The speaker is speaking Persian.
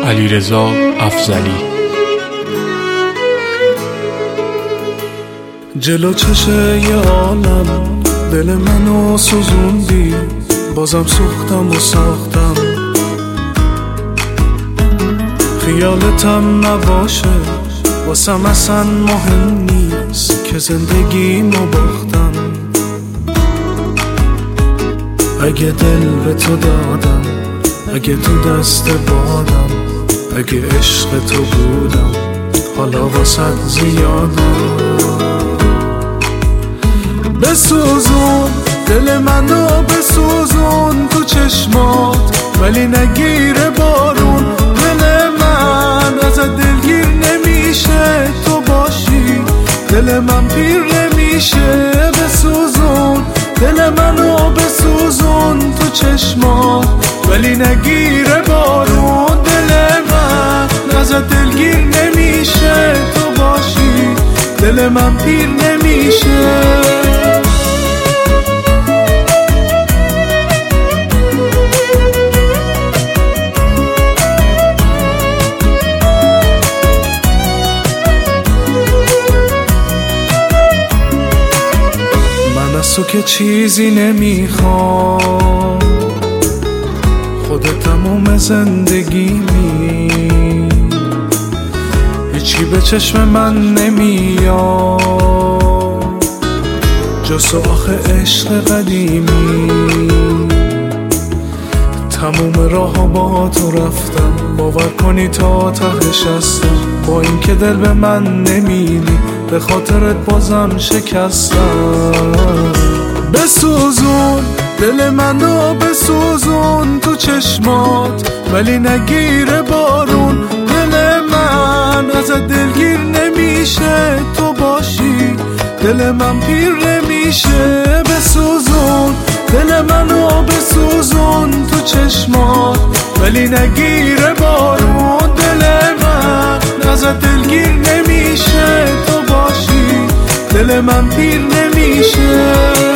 علیرضا افضلی. جلو چشه یه عالم دل منو سوزوندی، بازم سوختم و ساختم. خیالتم نباشه واسم اصلا مهم نیست که زندگیمو باختم. اگه دل به تو دادم، اگه تو دست بادم، اگه عشق تو بودم، حالا واسط زیادم. بسوزون دل منو بسوزون تو چشمات، ولی نگیره بارون. دل من ازت دلگیر نمیشه تو باشی، دل من پیر نمیشه. بسوزون دل منو بسوزون تو چشمات، ولی نگیره بارون. دل من ازت دلگیر نمیشه تو باشی، دل من پیر نمیشه. تو که چیزی نمیخوام، خودت تموم زندگیمی، هیچی به چشم من نمیاد جز آخه عشق قدیمی. تموم راه ها با تو رفتم، باور کنی تا تهش هستم. با این که دل به من نمیدی، به خاطرت بازم شکستم. بسوزون دل منو بسوزون تو چشمات، ولی نگیره بارون. دل من ازت دلگیر نمیشه تو باشی، دل من پیر نمیشه. بسوزون دل منو بسوزون تو چشمات، ولی نگیره بارون. دل من ازت دلگیر نمیشه تو باشی، دل من پیر نمیشه.